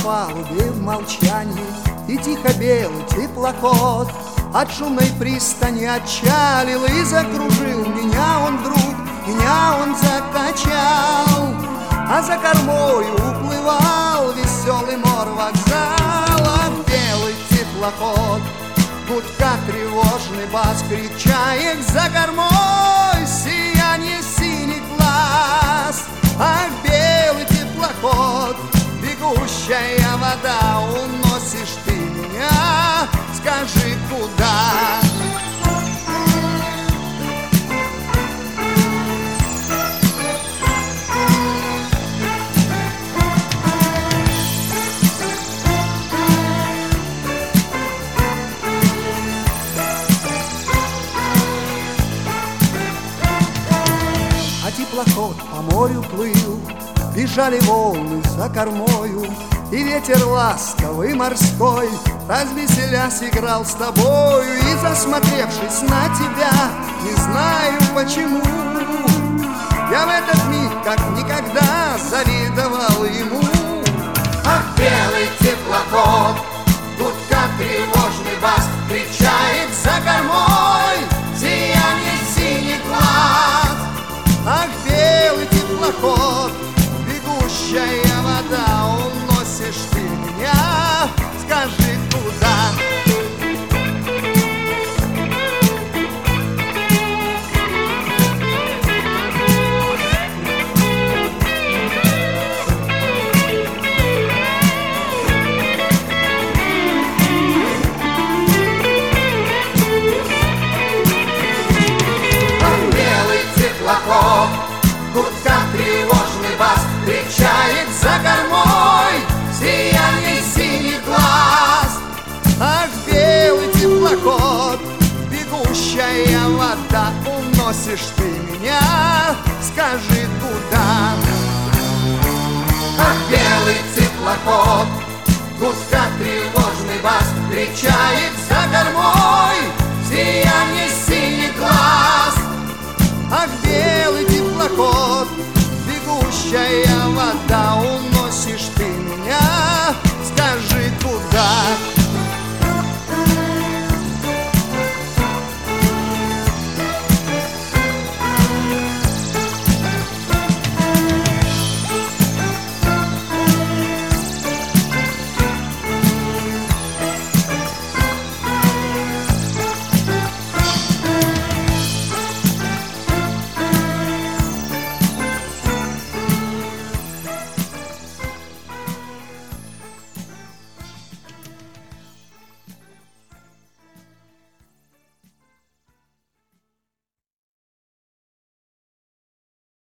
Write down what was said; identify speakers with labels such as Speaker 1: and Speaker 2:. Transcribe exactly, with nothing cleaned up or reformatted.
Speaker 1: палубе в молчании, и тихо белый теплоход от шумной пристани отчалил и закружил. Меня он вдруг, меня он закачал, а за кормою уплывал веселый мор вокзала. Белый теплоход, гудка тревожный бас, крик чаек за кормой, сияние синих глаз. Ах, белый теплоход, бегущая вода, уносишь ты меня, скажи, куда? А теплоход по морю плыл, бежали волны за кормою, и ветер ласковый морской, развеселясь, играл с тобою. И засмотревшись на тебя, не знаю почему, я в этот миг как никогда завидовал ему.
Speaker 2: Ах, белый теплоход, гудка тревожный бас, кричает за кормой, сияние синих глаз.
Speaker 1: Ах, белый теплоход, бегущая вода, уносишь ты меня, скажи, куда?
Speaker 2: Гудка тревожный бас, кричает за кормой, сияние синих глаз.
Speaker 1: Ах, белый теплоход, бегущая вода, уносишь ты меня, скажи, куда?
Speaker 2: Ах, белый теплоход, гудка тревожный бас, кричает за кормой, сияние синих глаз.
Speaker 1: Ах, белый теплоход, бегущая вода,